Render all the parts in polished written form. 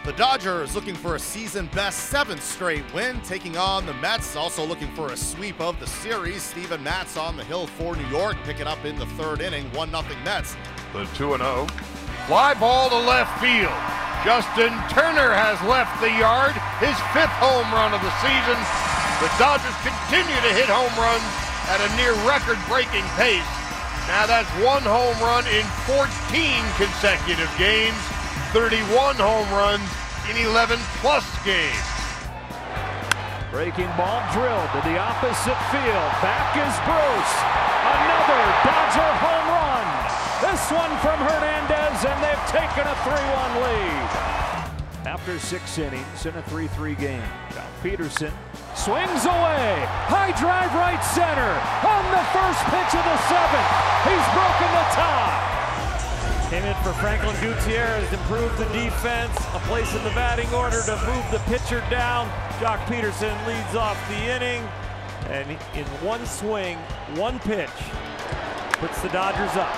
The Dodgers looking for a season-best 7th straight win, taking on the Mets, also looking for a sweep of the series. Steven Matz on the hill for New York, pick it up in the 3rd inning, 1-0 Mets. The 2-0. Fly ball to left field. Justin Turner has left the yard, his 5th home run of the season. The Dodgers continue to hit home runs at a near record-breaking pace. Now that's 1 home run in 14 consecutive games. 31 home runs in 11-plus games. Breaking ball drilled to the opposite field. Back is Bruce. Another Dodger home run. This one from Hernandez, and they've taken a 3-1 lead. After 6 innings in a 3-3 game, Joc Pederson swings away. High drive right center. On the first pitch of the 7th. He's broken the tie. Came in for Franklin Gutierrez, improved the defense, a place in the batting order to move the pitcher down. Joc Pederson leads off the inning, and in one swing, one pitch, puts the Dodgers up.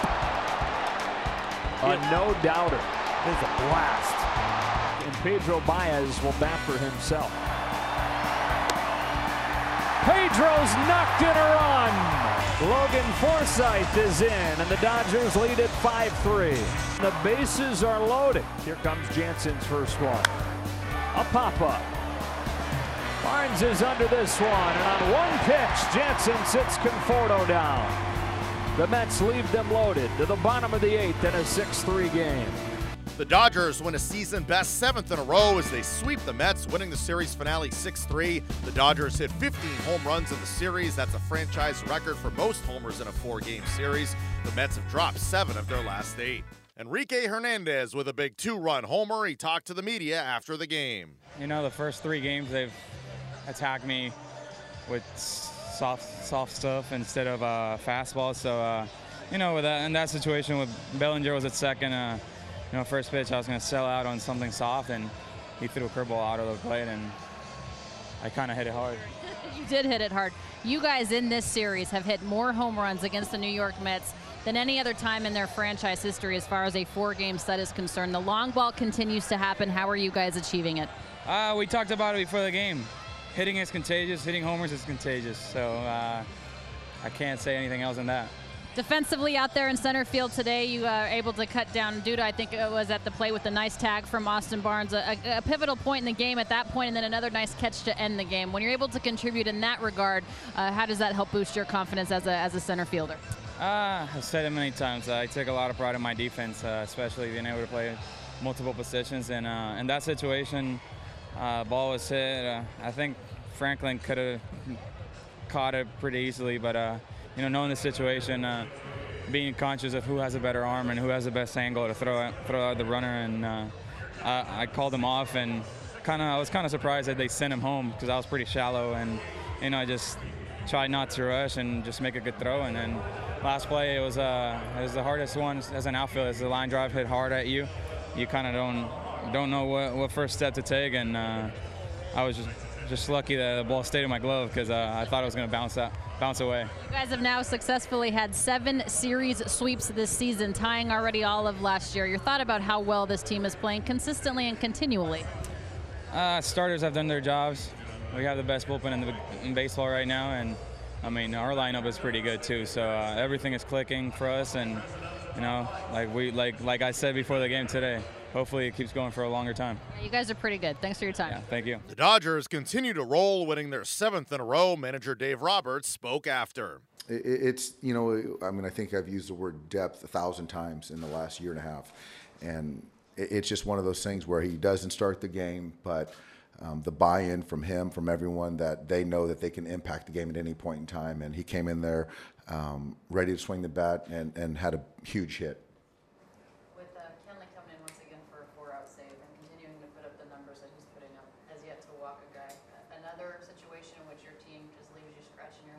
A no-doubter. It's a blast. And Pedro Baez will bat for himself. Pedro's knocked in a run. Logan Forsythe is in, and the Dodgers lead at 5-3. The bases are loaded. Here comes Jansen's first one. A pop-up. Barnes is under this one, and on one pitch, Jansen sits Conforto down. The Mets leave them loaded to the bottom of the 8th in a 6-3 game. The Dodgers win a season-best 7th in a row as they sweep the Mets, winning the series finale 6-3. The Dodgers hit 15 home runs in the series. That's a franchise record for most homers in a 4-game series. The Mets have dropped 7 of their last 8. Enrique Hernandez with a big 2-run homer. He talked to the media after the game. You know, the first 3 games they've attacked me with soft stuff instead of fastball. So, you know, in that situation with Bellinger was at second. You know, first pitch, I was going to sell out on something soft, and he threw a curveball out of the plate, and I kind of hit it hard. You did hit it hard. You guys in this series have hit more home runs against the New York Mets than any other time in their franchise history as far as a 4-game set is concerned. The long ball continues to happen. How are you guys achieving it? We talked about it before the game. Hitting is contagious. Hitting homers is contagious. So I can't say anything else than that. Defensively out there in center field today, you are able to cut down Duda. I think it was at the plate with a nice tag from Austin Barnes, a pivotal point in the game at that point, and then another nice catch to end the game. When you're able to contribute in that regard, how does that help boost your confidence as a center fielder? I've said it many times. I take a lot of pride in my defense, especially being able to play multiple positions. And in that situation, ball was hit. I think Franklin could have caught it pretty easily, but you know, knowing the situation, being conscious of who has a better arm and who has the best angle to throw out the runner, and I called him off, and I was kind of surprised that they sent him home because I was pretty shallow, and you know, I just tried not to rush and just make a good throw. And then last play, it was the hardest one as an outfielder. As the line drive hit hard at you, you kind of don't know what first step to take, and I was just lucky that the ball stayed in my glove because I thought it was going to bounce away. You guys have now successfully had 7 series sweeps this season, tying already all of last year. Your thought about how well this team is playing consistently and continually? Starters have done their jobs. We have the best bullpen in baseball right now, and I mean, our lineup is pretty good too. So everything is clicking for us, and you know, like I said before the game today, hopefully it keeps going for a longer time. You guys are pretty good. Thanks for your time. Yeah, thank you. The Dodgers continue to roll, winning their 7th in a row. Manager Dave Roberts spoke after. It's, you know, I mean, I think I've used the word depth 1,000 times in the last year and a half. And it's just one of those things where he doesn't start the game, but the buy-in from him, from everyone, that they know that they can impact the game at any point in time. And he came in there ready to swing the bat and had a huge hit. With Kenley coming in once again for a 4-out save and continuing to put up the numbers that he's putting up, has yet to walk a guy. Another situation in which your team just leaves you scratching your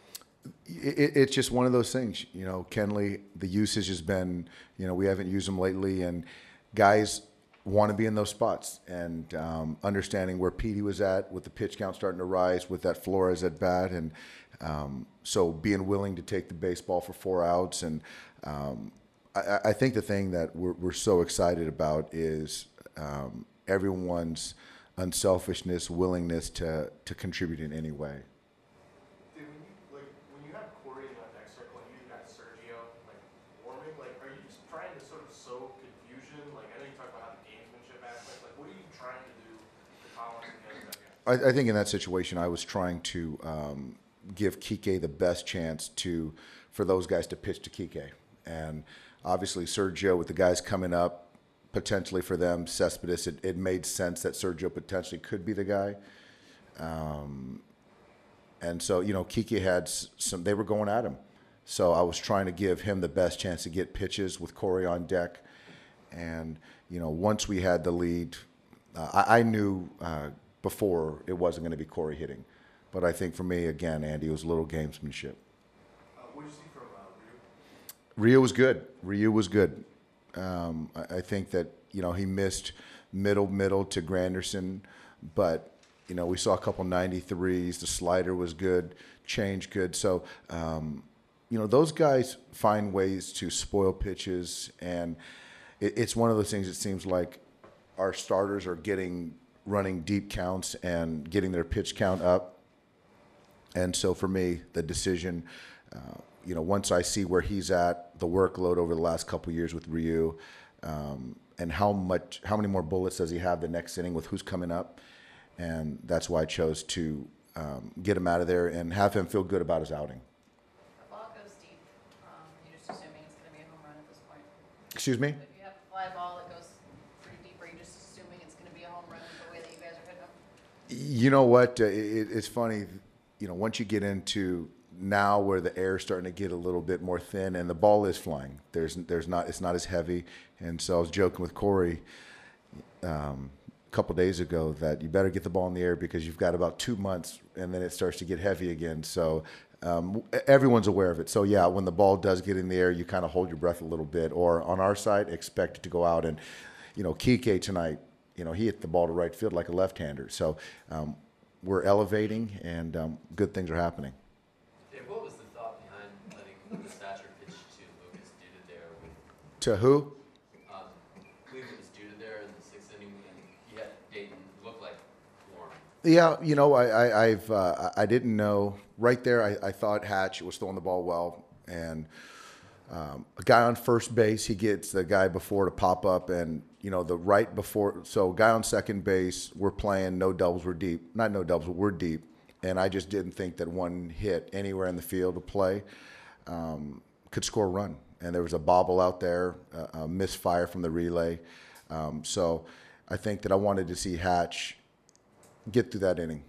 head? It's just one of those things. You know, Kenley, the usage has been, you know, we haven't used him lately, and guys want to be in those spots, and understanding where Petey was at with the pitch count starting to rise with that Flores at bat, and so being willing to take the baseball for 4 outs. And I think the thing that we're so excited about is everyone's unselfishness, willingness to contribute in any way. Dude, when you have Corey in that next circle and you got Sergio warming, are you just trying to sort of sow confusion? I know you talk about how the gamesmanship aspect. What are you trying to do to Collins against that guy? I think in that situation, I was trying to give Kike the best chance for those guys to pitch to Kike. And obviously Sergio, with the guys coming up, potentially for them, Cespedes, it made sense that Sergio potentially could be the guy. And so, Kike had they were going at him. So I was trying to give him the best chance to get pitches with Corey on deck. And, once we had the lead, I knew before it wasn't going to be Corey hitting. But I think for me, again, Andy, it was a little gamesmanship. What did you see from Ryu was good. Ryu was good. I think that, he missed middle to Granderson, but, we saw a couple 93s. The slider was good, change good. So, those guys find ways to spoil pitches, and it's one of those things. It seems like our starters are running deep counts and getting their pitch count up. And so for me, the decision, once I see where he's at, the workload over the last couple of years with Ryu, and how many more bullets does he have the next inning with who's coming up, and that's why I chose to get him out of there and have him feel good about his outing. The ball goes deep. You're just assuming it's going to be a home run at this point. Excuse me? If you have a fly ball that goes pretty deep, are you just assuming it's going to be a home run the way that you guys are hitting them? You know what? It's funny. Once you get into now where the air is starting to get a little bit more thin and the ball is flying, it's not as heavy. And so I was joking with Corey a couple days ago that you better get the ball in the air because you've got about 2 months and then it starts to get heavy again. So everyone's aware of it. So yeah, when the ball does get in the air, you kind of hold your breath a little bit, or on our side, expect it to go out. And, Kike tonight, he hit the ball to right field like a left-hander. So we're elevating and good things are happening. What was the thought behind letting the Thatcher pitch to Lucas Duda there? To who? Cleveland was Duda there in the sixth inning, and he had Dayton look like warm. Yeah, I didn't know. Right there, I thought Hatch was throwing the ball well, and a guy on first base, he gets the guy before to pop up, and the right before. So guy on second base, we're playing no doubles, we're deep. Not no doubles, but we're deep. And I just didn't think that one hit anywhere in the field to play could score a run. And there was a bobble out there, a misfire from the relay. So I think that I wanted to see Hatch get through that inning.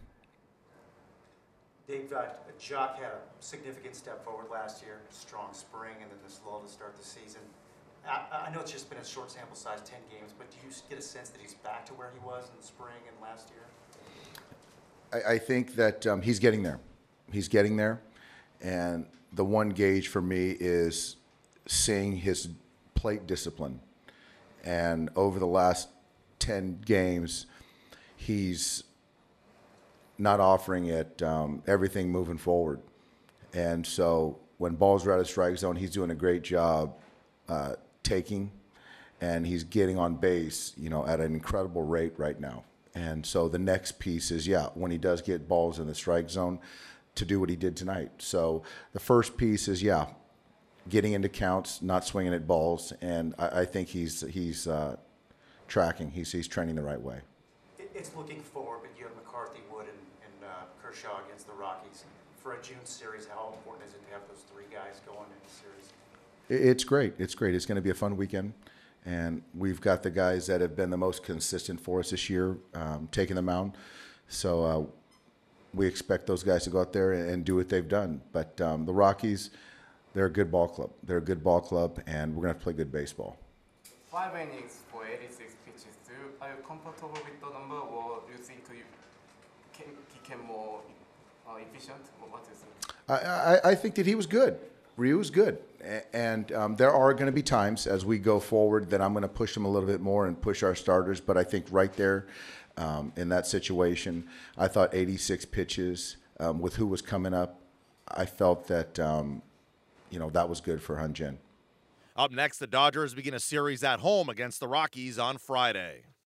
Dave, Jock had a significant step forward last year, strong spring, and then this lull to start the season. I know it's just been a short sample size, 10 games, but do you get a sense that he's back to where he was in the spring and last year? I think that he's getting there. He's getting there. And the one gauge for me is seeing his plate discipline. And over the last 10 games, he's not offering it everything moving forward. And so when balls are out of strike zone, he's doing a great job taking, and he's getting on base, at an incredible rate right now. And so the next piece is, when he does get balls in the strike zone, to do what he did tonight. So the first piece is, getting into counts, not swinging at balls, and I think he's tracking. He's trending the right way. It's looking forward, but you have McCarthy, Wood, and Kershaw against the Rockies. For a June series, how important is it to have those three guys going in the series? It's great. It's great. It's going to be a fun weekend. And we've got the guys that have been the most consistent for us this year taking the mound. So we expect those guys to go out there and do what they've done. But the Rockies, they're a good ball club. They're a good ball club, and we're going to have to play good baseball. 5 innings for 86 pitches. Are you comfortable with the number, or do you think he can more efficient? Or what is it? I think that he was good. Ryu was good. And there are going to be times as we go forward that I'm going to push him a little bit more and push our starters. But I think right there in that situation, I thought 86 pitches with who was coming up, I felt that, that was good for Hyun-Jin. Up next, the Dodgers begin a series at home against the Rockies on Friday.